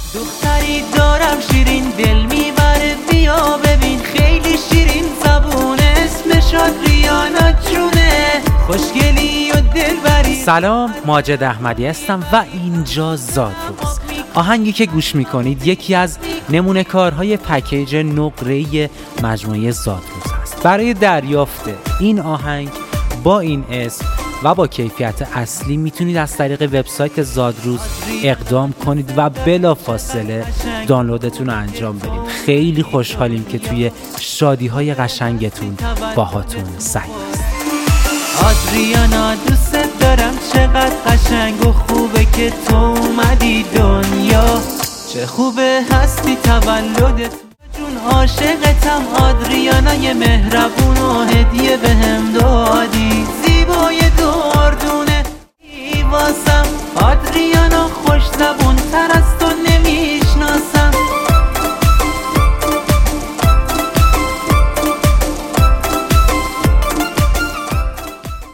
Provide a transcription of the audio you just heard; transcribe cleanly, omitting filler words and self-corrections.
دختری دارم شیرین دل میبره بیا ببین خیلی شیرین زبونه اسمش آدریانا جونه خوشگلی و دلبری. سلام، ماجد احمدی هستم و اینجا زادروز. آهنگی که گوش میکنید یکی از نمونه کارهای پکیج نقره‌ای مجموعه زادروز هست. برای دریافت این آهنگ با این اسم و با کیفیت اصلی میتونید از طریق وبسایت زادروز اقدام کنید و بلافاصله دانلودتون رو انجام بدید. خیلی خوشحالیم که توی شادی‌های قشنگتون باهاتون سعی است. آدریانا دوست دارم، چقدر قشنگ و خوبه که تو اومدی دنیا، چه خوبه هستی تولدت جون عاشقتم. آدریانا یه مهربون و هدیه بهم دادی، زیبای دردونه واسم. آدریانا خوش زبون تر از تو